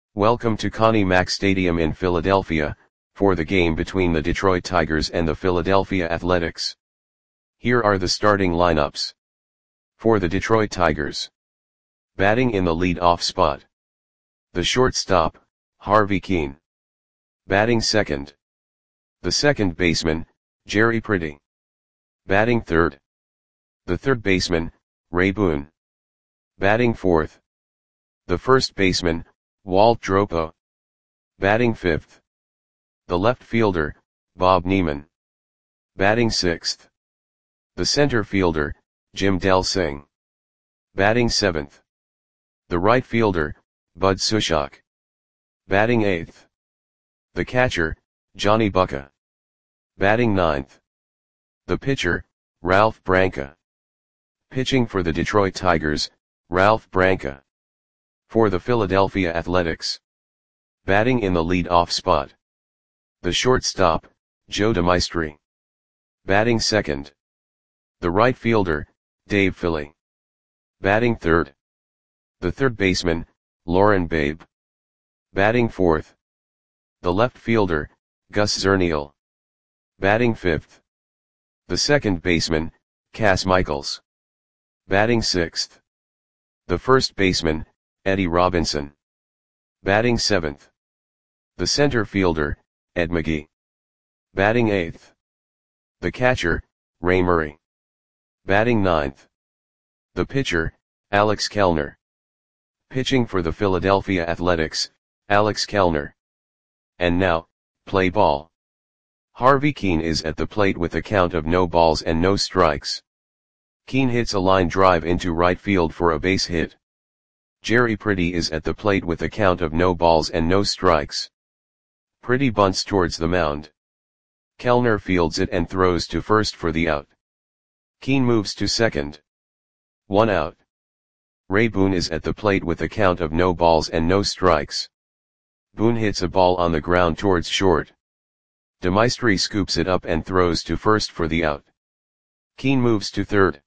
Welcome to Connie Mack Stadium in Philadelphia, for the game between the Detroit Tigers and the Philadelphia Athletics. Here are the starting lineups. For the Detroit Tigers. Batting in the lead-off spot. The shortstop, Harvey Kuenn. Batting second. The second baseman, Jerry Priddy. Batting third. The third baseman, Ray Boone. Batting fourth. The first baseman, Walt Dropo. Batting fifth. The left fielder, Bob Niemann. Batting sixth. The center fielder, Jim Delsing. Batting seventh. The right fielder, Bud Sushok. Batting eighth. The catcher, Johnny Bucca. Batting ninth. The pitcher, Ralph Branca. Pitching for the Detroit Tigers, Ralph Branca. For the Philadelphia Athletics. Batting in the lead-off spot. The shortstop, Joe DeMaestri. Batting second. The right fielder, Dave Fili. Batting third. The third baseman, Loren Babe. Batting fourth. The left fielder, Gus Zernial. Batting fifth. The second baseman, Cas Michaels. Batting sixth. The first baseman, Eddie Robinson. Batting seventh. The center fielder, Ed McGee. Batting eighth. The catcher, Ray Murray. Batting ninth. The pitcher, Alex Kellner. Pitching for the Philadelphia Athletics, Alex Kellner. And now, play ball. Harvey Kuenn is at the plate with a count of no balls and no strikes. Kuenn hits a line drive into right field for a base hit. Jerry Priddy is at the plate with a count of no balls and no strikes. Priddy bunts towards the mound. Kellner fields it and throws to first for the out. Kuenn moves to second. 1 out. Ray Boone is at the plate with a count of no balls and no strikes. Boone hits a ball on the ground towards short. DeMaestri scoops it up and throws to first for the out. Kuenn moves to third.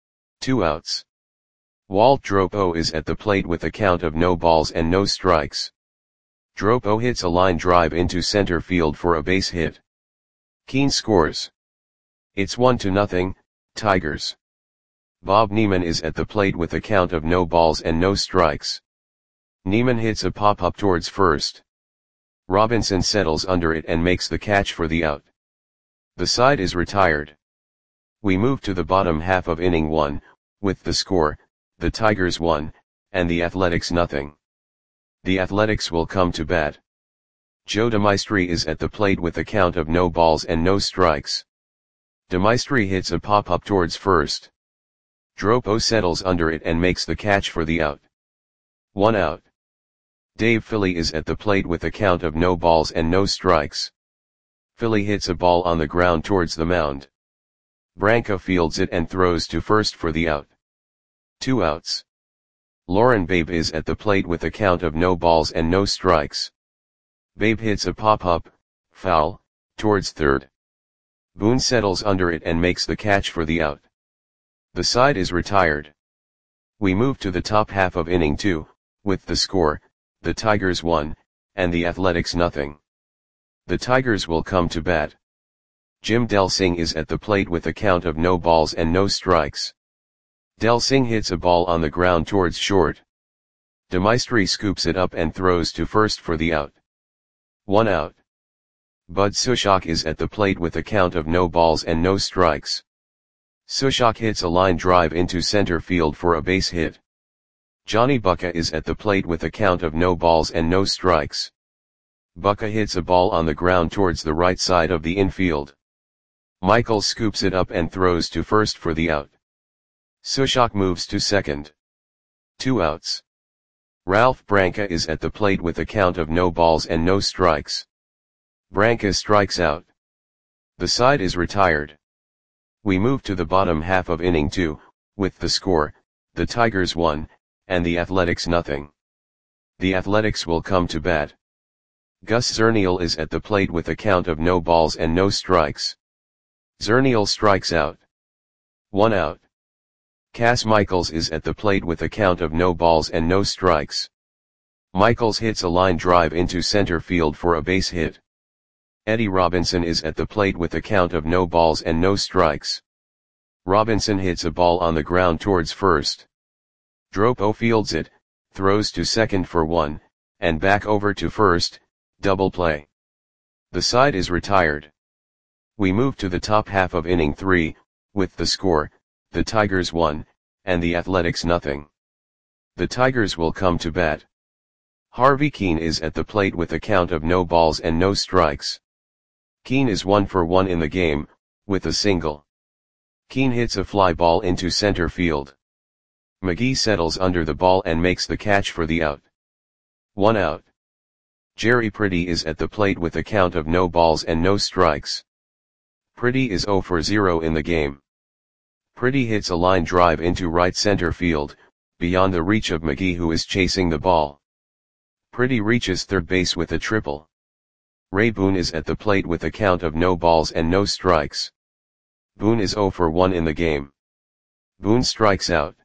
2 outs. Walt Dropo is at the plate with a count of no balls and no strikes. Dropo hits a line drive into center field for a base hit. Kuenn scores. It's 1-0, Tigers. Bob Niemann is at the plate with a count of no balls and no strikes. Niemann hits a pop-up towards first. Robinson settles under it and makes the catch for the out. The side is retired. We move to the bottom half of inning 1, with the score, the Tigers 1, and the Athletics 0. The Athletics will come to bat. Joe DeMaestri is at the plate with a count of no balls and no strikes. DeMaestri hits a pop-up towards first. Dropo settles under it and makes the catch for the out. 1 out. Dave Fili is at the plate with a count of no balls and no strikes. Fili hits a ball on the ground towards the mound. Branca fields it and throws to first for the out. 2 outs. Loren Babe is at the plate with a count of no balls and no strikes. Babe hits a pop-up, foul, towards third. Boone settles under it and makes the catch for the out. The side is retired. We move to the top half of inning 2, with the score, the Tigers 1, and the Athletics 0. The Tigers will come to bat. Jim Delsing is at the plate with a count of no balls and no strikes. Delsing hits a ball on the ground towards short. DeMaestri scoops it up and throws to first for the out. 1 out. Bud Sushok is at the plate with a count of no balls and no strikes. Sushok hits a line drive into center field for a base hit. Johnny Bucca is at the plate with a count of no balls and no strikes. Bucca hits a ball on the ground towards the right side of the infield. Michaels scoops it up and throws to first for the out. Sushok moves to second. 2 outs. Ralph Branca is at the plate with a count of no balls and no strikes. Branca strikes out. The side is retired. We move to the bottom half of inning 2, with the score, the Tigers 1, and the Athletics 0. The Athletics will come to bat. Gus Zernial is at the plate with a count of no balls and no strikes. Zernial strikes out. 1 out. Cas Michaels is at the plate with a count of no balls and no strikes. Michaels hits a line drive into center field for a base hit. Eddie Robinson is at the plate with a count of no balls and no strikes. Robinson hits a ball on the ground towards first. Dropo fields it, throws to second for one, and back over to first, double play. The side is retired. We move to the top half of inning 3, with the score, the Tigers 1, and the Athletics nothing. The Tigers will come to bat. Harvey Keene is at the plate with a count of no balls and no strikes. Keene is 1 for 1 in the game, with a single. Keene hits a fly ball into center field. McGee settles under the ball and makes the catch for the out. 1 out. Jerry Pretty is at the plate with a count of no balls and no strikes. Pretty is 0 for 0 in the game. Pretty hits a line drive into right center field, beyond the reach of McGee who is chasing the ball. Pretty reaches third base with a triple. Ray Boone is at the plate with a count of no balls and no strikes. Boone is 0 for 1 in the game. Boone strikes out.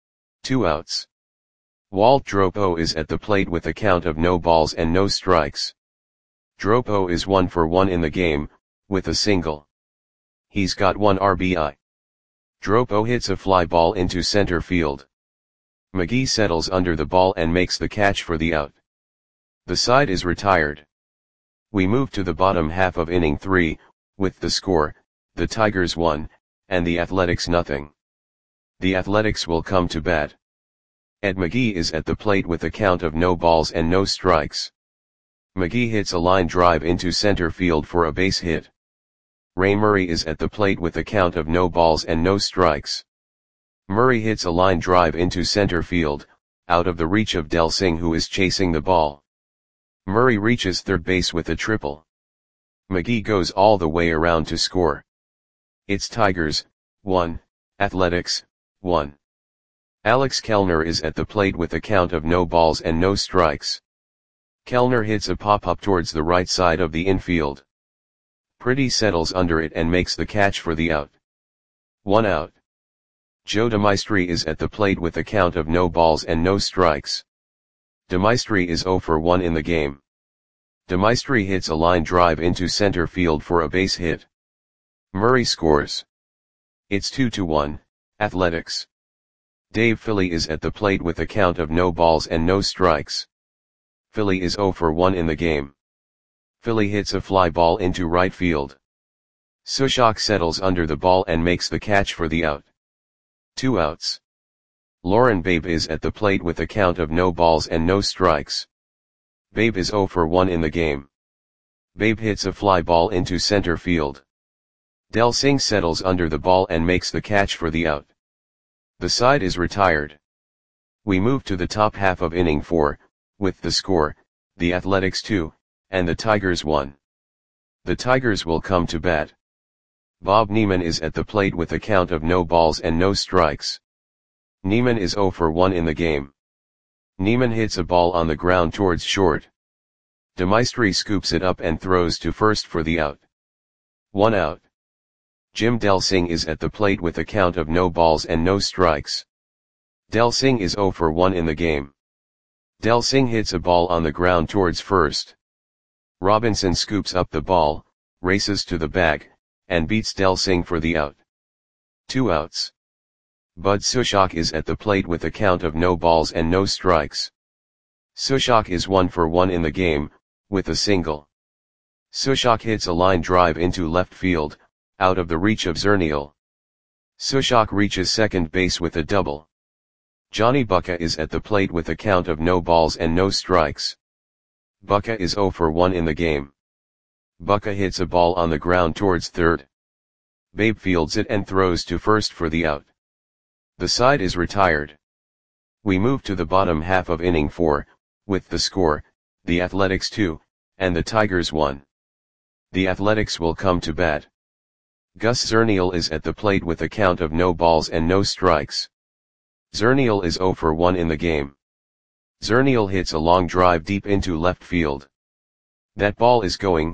2 outs. Walt Dropo is at the plate with a count of no balls and no strikes. Dropo is 1 for 1 in the game, with a single. He's got 1 RBI. Dropo hits a fly ball into center field. McGee settles under the ball and makes the catch for the out. The side is retired. We move to the bottom half of inning 3, with the score, the Tigers 1, and the Athletics nothing. The Athletics will come to bat. Ed McGee is at the plate with a count of no balls and no strikes. McGee hits a line drive into center field for a base hit. Ray Murray is at the plate with a count of no balls and no strikes. Murray hits a line drive into center field, out of the reach of Del Singh who is chasing the ball. Murray reaches third base with a triple. McGee goes all the way around to score. It's Tigers, 1, Athletics, 1. Alex Kellner is at the plate with a count of no balls and no strikes. Kellner hits a pop-up towards the right side of the infield. Pretty settles under it and makes the catch for the out. 1 out. Joe DeMaestri is at the plate with a count of no balls and no strikes. DeMaestri is 0 for 1 in the game. DeMaestri hits a line drive into center field for a base hit. Murray scores. It's 2-1, Athletics. Dave Philly is at the plate with a count of no balls and no strikes. Philly is 0 for 1 in the game. Philly hits a fly ball into right field. Sushok settles under the ball and makes the catch for the out. 2 outs. Lauren Babe is at the plate with a count of no balls and no strikes. Babe is 0 for 1 in the game. Babe hits a fly ball into center field. Del Singh settles under the ball and makes the catch for the out. The side is retired. We move to the top half of inning 4, with the score, the Athletics 2, and the Tigers 1. The Tigers will come to bat. Bob Neiman is at the plate with a count of no balls and no strikes. Neiman is 0 for 1 in the game. Neiman hits a ball on the ground towards short. DeMaestri scoops it up and throws to first for the out. 1 out. Jim Del Singh is at the plate with a count of no balls and no strikes. Del Singh is 0 for 1 in the game. Del Singh hits a ball on the ground towards first. Robinson scoops up the ball, races to the bag, and beats Del Singh for the out. 2 outs. Bud Sushok is at the plate with a count of no balls and no strikes. Sushok is 1 for 1 in the game, with a single. Sushok hits a line drive into left field, out of the reach of Zernial. Sushok reaches second base with a double. Johnny Bucca is at the plate with a count of no balls and no strikes. Bucca is 0 for 1 in the game. Bucca hits a ball on the ground towards third. Babe fields it and throws to first for the out. The side is retired. We move to the bottom half of inning 4, with the score, the Athletics 2, and the Tigers 1. The Athletics will come to bat. Gus Zernial is at the plate with a count of no balls and no strikes. Zernial is 0 for 1 in the game. Zernial hits a long drive deep into left field. That ball is gone.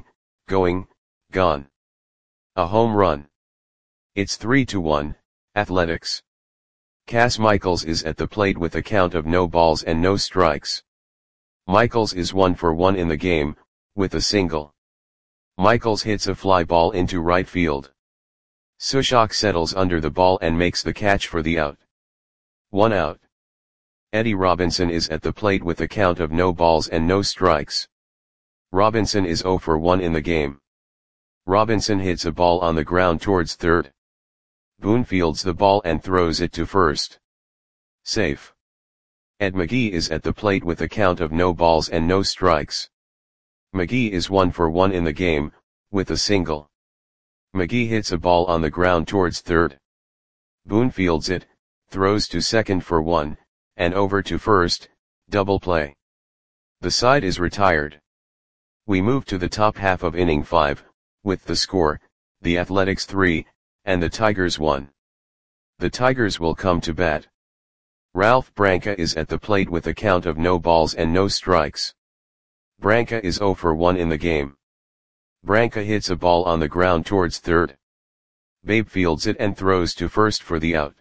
A home run. It's 3-1, Athletics. Cass Michaels is at the plate with a count of no balls and no strikes. Michaels is 1 for 1 in the game, with a single. Michaels hits a fly ball into right field. Sushok settles under the ball and makes the catch for the out. 1 out. Eddie Robinson is at the plate with a count of no balls and no strikes. Robinson is 0 for 1 in the game. Robinson hits a ball on the ground towards third. Boone fields the ball and throws it to first. Safe. Ed McGee is at the plate with a count of no balls and no strikes. McGee is 1 for 1 in the game, with a single. McGee hits a ball on the ground towards third. Boone fields it, throws to second for 1, and over to first, double play. The side is retired. We move to the top half of inning 5, with the score, the Athletics 3, and the Tigers 1. The Tigers will come to bat. Ralph Branca is at the plate with a count of no balls and no strikes. Branca is 0 for 1 in the game. Branca hits a ball on the ground towards third. Babe fields it and throws to first for the out.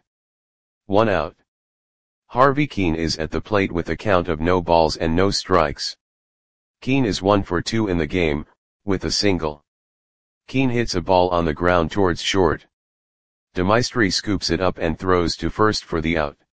1 out. Harvey Keene is at the plate with a count of no balls and no strikes. Keene is 1 for 2 in the game, with a single. Keene hits a ball on the ground towards short. DeMaestri scoops it up and throws to first for the out.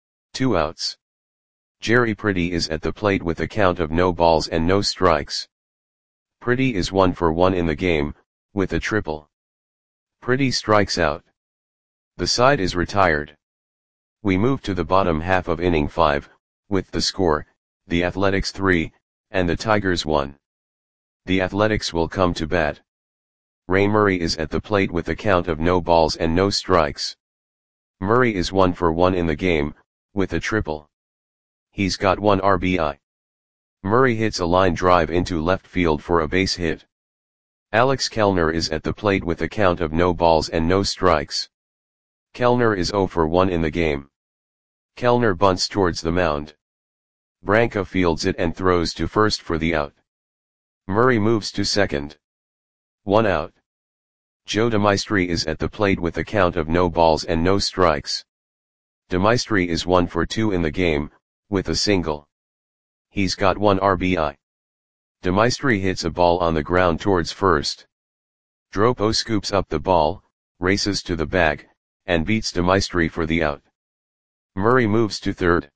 2 outs. Jerry Pretty is at the plate with a count of no balls and no strikes. Pretty is 1 for 1 in the game, with a triple. Pretty strikes out. The side is retired. We move to the bottom half of inning 5, with the score, the Athletics 3, and the Tigers 1. The Athletics will come to bat. Ray Murray is at the plate with a count of no balls and no strikes. Murray is 1 for 1 in the game, with a triple. He's got 1 RBI. Murray hits a line drive into left field for a base hit. Alex Kellner is at the plate with a count of no balls and no strikes. Kellner is 0 for 1 in the game. Kellner bunts towards the mound. Branca fields it and throws to first for the out. Murray moves to second. 1 out. Joe DeMaestri is at the plate with a count of no balls and no strikes. DeMaestri is 1 for 2 in the game, with a single. He's got 1 RBI. DeMaestri hits a ball on the ground towards first. Dropo scoops up the ball, races to the bag, and beats DeMaestri for the out. Murray moves to third.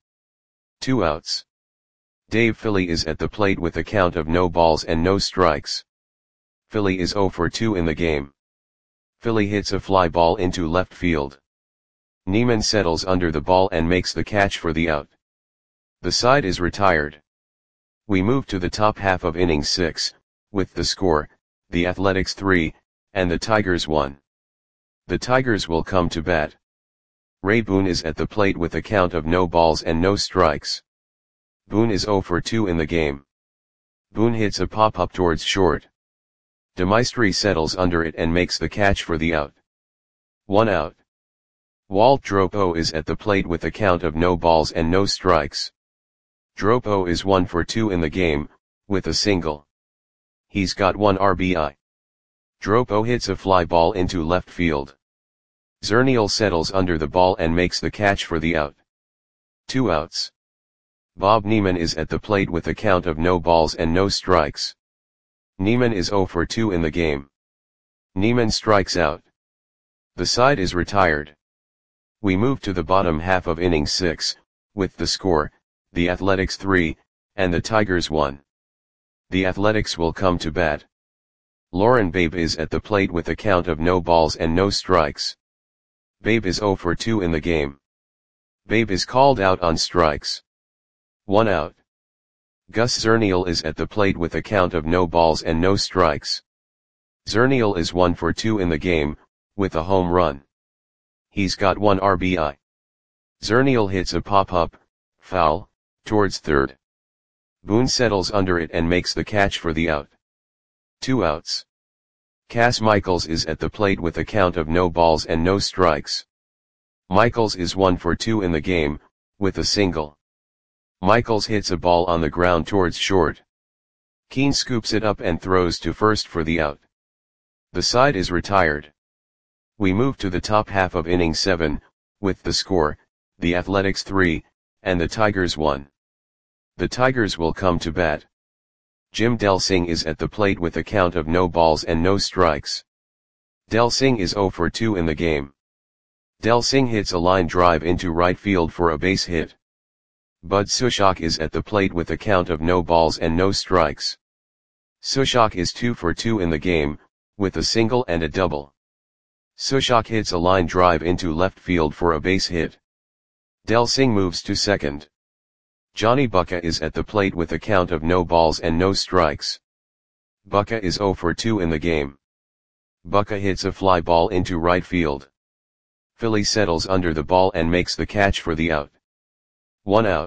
2 outs. Dave Philly is at the plate with a count of no balls and no strikes. Philly is 0 for 2 in the game. Philly hits a fly ball into left field. Neiman settles under the ball and makes the catch for the out. The side is retired. We move to the top half of inning 6, with the score, the Athletics 3, and the Tigers 1. The Tigers will come to bat. Ray Boone is at the plate with a count of no balls and no strikes. Boone is 0 for 2 in the game. Boone hits a pop-up towards short. DeMaestri settles under it and makes the catch for the out. 1 out. Walt Dropo is at the plate with a count of no balls and no strikes. Dropo is 1 for 2 in the game, with a single. He's got 1 RBI. Dropo hits a fly ball into left field. Zernial settles under the ball and makes the catch for the out. 2 outs. Bob Neiman is at the plate with a count of no balls and no strikes. Neiman is 0 for 2 in the game. Neiman strikes out. The side is retired. We move to the bottom half of inning 6, with the score, the Athletics 3, and the Tigers 1. The Athletics will come to bat. Lauren Babe is at the plate with a count of no balls and no strikes. Babe is 0 for 2 in the game. Babe is called out on strikes. 1 out. Gus Zernial is at the plate with a count of no balls and no strikes. Zernial is 1 for 2 in the game, with a home run. He's got 1 RBI. Zernial hits a pop-up, foul, towards third. Boone settles under it and makes the catch for the out. 2 outs. Cass Michaels is at the plate with a count of no balls and no strikes. Michaels is 1 for 2 in the game, with a single. Michaels hits a ball on the ground towards short. Keene scoops it up and throws to first for the out. The side is retired. We move to the top half of inning 7, with the score, the Athletics 3, and the Tigers 1. The Tigers will come to bat. Jim Del Singh is at the plate with a count of no balls and no strikes. Del Singh is 0 for 2 in the game. Del Singh hits a line drive into right field for a base hit. Bud Sushok is at the plate with a count of no balls and no strikes. Sushok is 2 for 2 in the game, with a single and a double. Sushok hits a line drive into left field for a base hit. Del Singh moves to second. Johnny Bucca is at the plate with a count of no balls and no strikes. Bucca is 0 for 2 in the game. Bucca hits a fly ball into right field. Philly settles under the ball and makes the catch for the out. 1 out.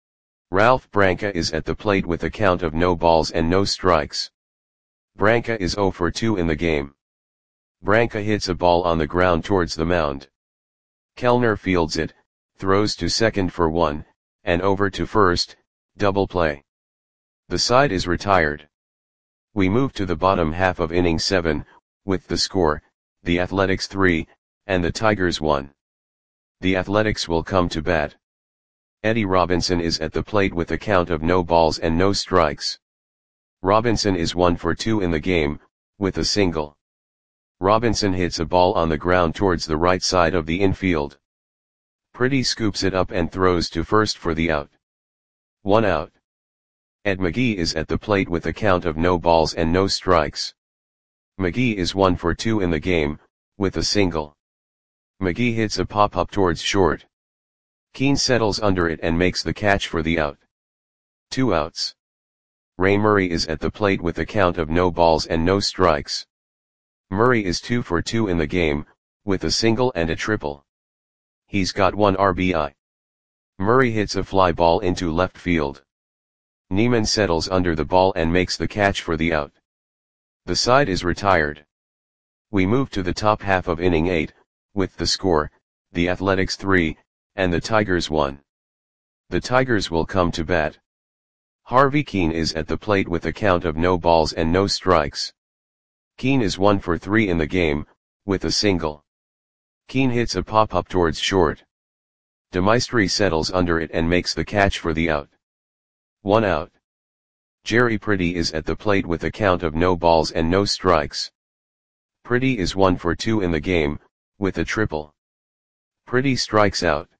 Ralph Branca is at the plate with a count of no balls and no strikes. Branca is 0 for 2 in the game. Branca hits a ball on the ground towards the mound. Kellner fields it, throws to second for 1, and over to first, double play. The side is retired. We move to the bottom half of inning 7, with the score, the Athletics 3, and the Tigers 1. The Athletics will come to bat. Eddie Robinson is at the plate with a count of no balls and no strikes. Robinson is 1 for 2 in the game, with a single. Robinson hits a ball on the ground towards the right side of the infield. Pretty scoops it up and throws to first for the out. 1 out. Ed McGee is at the plate with a count of no balls and no strikes. McGee is 1 for 2 in the game, with a single. McGee hits a pop-up towards short. Keane settles under it and makes the catch for the out. 2 outs. Ray Murray is at the plate with a count of no balls and no strikes. Murray is 2 for 2 in the game, with a single and a triple. He's got 1 RBI. Murray hits a fly ball into left field. Neiman settles under the ball and makes the catch for the out. The side is retired. We move to the top half of inning 8, with the score, the Athletics 3, and the Tigers 1. The Tigers will come to bat. Harvey Keane is at the plate with a count of no balls and no strikes. Keane is 1 for 3 in the game, with a single. Keane hits a pop-up towards short. DeMaestri settles under it and makes the catch for the out. 1 out. Jerry Pretty is at the plate with a count of no balls and no strikes. Pretty is 1 for 2 in the game, with a triple. Pretty strikes out.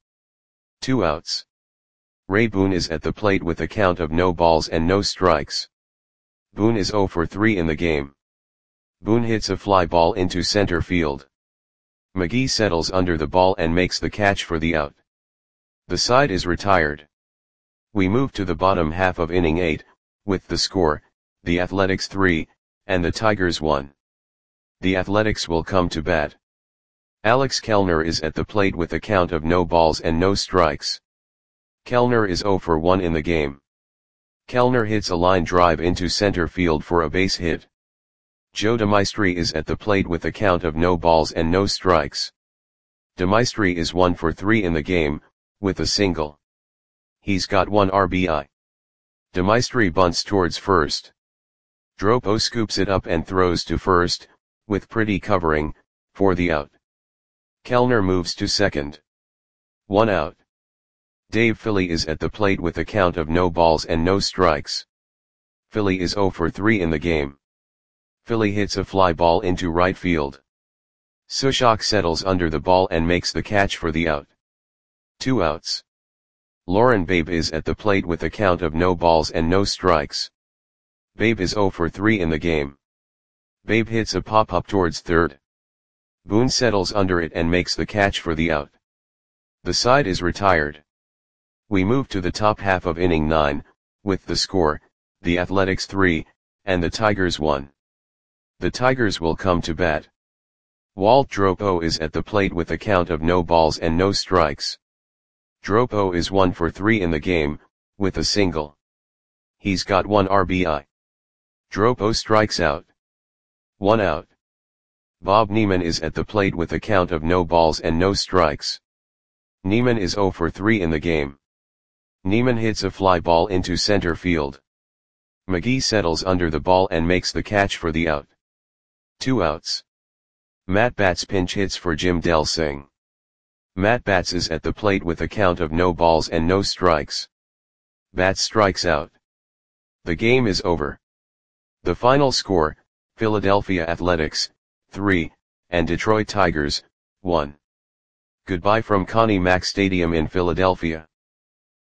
2 outs. Ray Boone is at the plate with a count of no balls and no strikes. Boone is 0 for 3 in the game. Boone hits a fly ball into center field. McGee settles under the ball and makes the catch for the out. The side is retired. We move to the bottom half of inning 8, with the score, the Athletics 3, and the Tigers 1. The Athletics will come to bat. Alex Kellner is at the plate with a count of no balls and no strikes. Kellner is 0 for 1 in the game. Kellner hits a line drive into center field for a base hit. Joe DeMaestri is at the plate with a count of no balls and no strikes. DeMaestri is 1 for 3 in the game, with a single. He's got 1 RBI. DeMaestri bunts towards first. Dropo scoops it up and throws to first, with Pretty covering, for the out. Kellner moves to second. 1 out. Dave Philly is at the plate with a count of no balls and no strikes. Philly is 0 for 3 in the game. Philly hits a fly ball into right field. Sushok settles under the ball and makes the catch for the out. 2 outs. Lauren Babe is at the plate with a count of no balls and no strikes. Babe is 0 for 3 in the game. Babe hits a pop-up towards third. Boone settles under it and makes the catch for the out. The side is retired. We move to the top half of inning 9, with the score, the Athletics 3, and the Tigers 1. The Tigers will come to bat. Walt Dropo is at the plate with a count of no balls and no strikes. Dropo is 1 for 3 in the game, with a single. He's got 1 RBI. Dropo strikes out. 1 out. Bob Neiman is at the plate with a count of no balls and no strikes. Neiman is 0 for 3 in the game. Neiman hits a fly ball into center field. McGee settles under the ball and makes the catch for the out. 2 outs. Matt Batts pinch hits for Jim Del Singh. Matt Batts is at the plate with a count of no balls and no strikes. Bat strikes out. The game is over. The final score, Philadelphia Athletics, 3, and Detroit Tigers, 1. Goodbye from Connie Mack Stadium in Philadelphia.